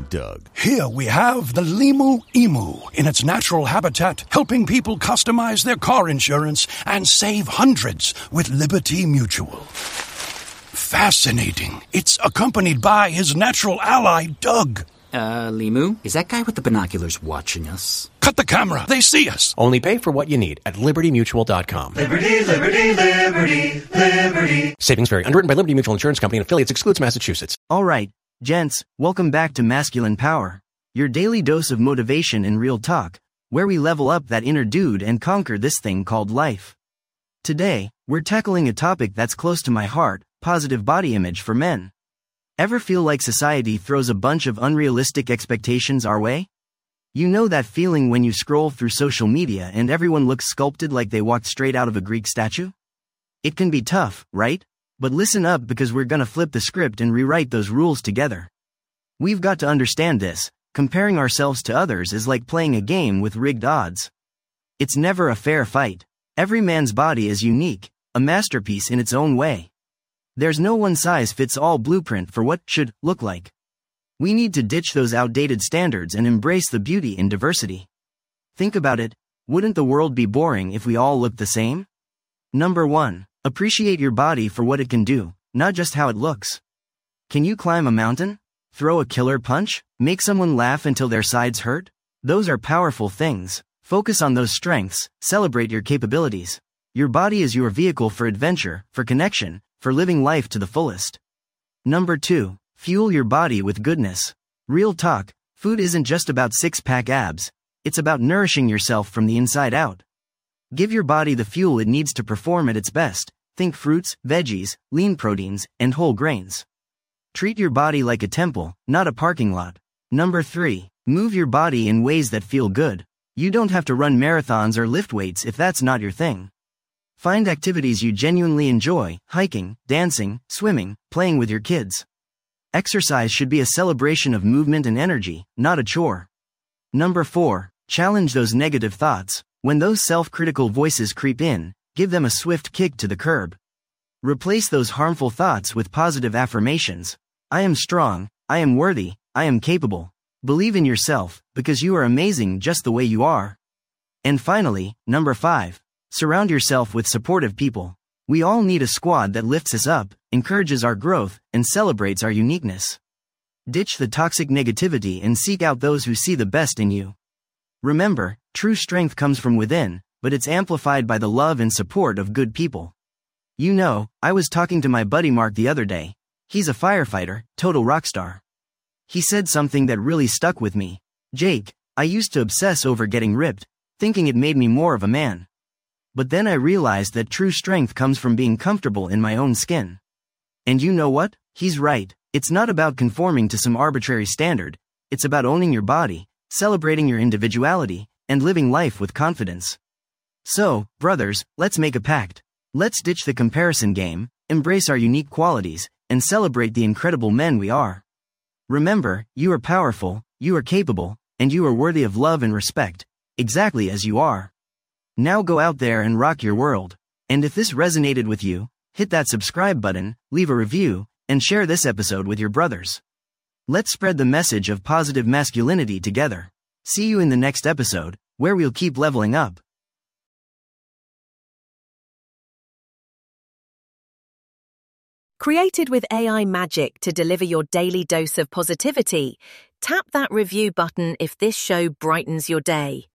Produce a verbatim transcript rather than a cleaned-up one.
Doug. Here we have the Limu Emu in its natural habitat, helping people customize their car insurance and save hundreds with Liberty Mutual. Fascinating. It's accompanied by his natural ally, Doug. Uh, Limu, is that guy with the binoculars watching us? Cut the camera. They see us. Only pay for what you need at liberty mutual dot com. Liberty, liberty, liberty, liberty. Savings vary. Underwritten by Liberty Mutual Insurance Company and affiliates. Excludes Massachusetts. All right, gents, welcome back to Masculine Power, your daily dose of motivation and real talk, where we level up that inner dude and conquer this thing called life. Today, we're tackling a topic that's close to my heart, positive body image for men. Ever feel like society throws a bunch of unrealistic expectations our way? You know that feeling when you scroll through social media and everyone looks sculpted like they walked straight out of a Greek statue? It can be tough, right? But listen up, because we're gonna flip the script and rewrite those rules together. We've got to understand this. Comparing ourselves to others is like playing a game with rigged odds. It's never a fair fight. Every man's body is unique, a masterpiece in its own way. There's no one-size-fits-all blueprint for what should look like. We need to ditch those outdated standards and embrace the beauty in diversity. Think about it, wouldn't the world be boring if we all looked the same? Number one, appreciate your body for what it can do, not just how it looks. Can you climb a mountain? Throw a killer punch? Make someone laugh until their sides hurt? Those are powerful things. Focus on those strengths, celebrate your capabilities. Your body is your vehicle for adventure, for connection, for living life to the fullest. Number two, fuel your body with goodness. Real talk, food isn't just about six-pack abs, it's about nourishing yourself from the inside out. Give your body the fuel it needs to perform at its best. Think fruits, veggies, lean proteins, and whole grains. Treat your body like a temple, not a parking lot. Number three, move your body in ways that feel good. You don't have to run marathons or lift weights if that's not your thing. Find activities you genuinely enjoy: hiking, dancing, swimming, playing with your kids. Exercise should be a celebration of movement and energy, not a chore. Number four, challenge those negative thoughts. When those self-critical voices creep in, give them a swift kick to the curb. Replace those harmful thoughts with positive affirmations. I am strong, I am worthy, I am capable. Believe in yourself, because you are amazing just the way you are. And finally, number five, surround yourself with supportive people. We all need a squad that lifts us up, encourages our growth, and celebrates our uniqueness. Ditch the toxic negativity and seek out those who see the best in you. Remember, true strength comes from within, but it's amplified by the love and support of good people. You know, I was talking to my buddy Mark the other day. He's a firefighter, total rock star. He said something that really stuck with me. Jake, I used to obsess over getting ripped, thinking it made me more of a man. But then I realized that true strength comes from being comfortable in my own skin. And you know what? He's right. It's not about conforming to some arbitrary standard. It's about owning your body, celebrating your individuality, and living life with confidence. So, brothers, let's make a pact. Let's ditch the comparison game, embrace our unique qualities, and celebrate the incredible men we are. Remember, you are powerful, you are capable, and you are worthy of love and respect, exactly as you are. Now go out there and rock your world. And if this resonated with you, hit that subscribe button, leave a review, and share this episode with your brothers. Let's spread the message of positive masculinity together. See you in the next episode, where we'll keep leveling up. Created with A I magic to deliver your daily dose of positivity, tap that review button if this show brightens your day.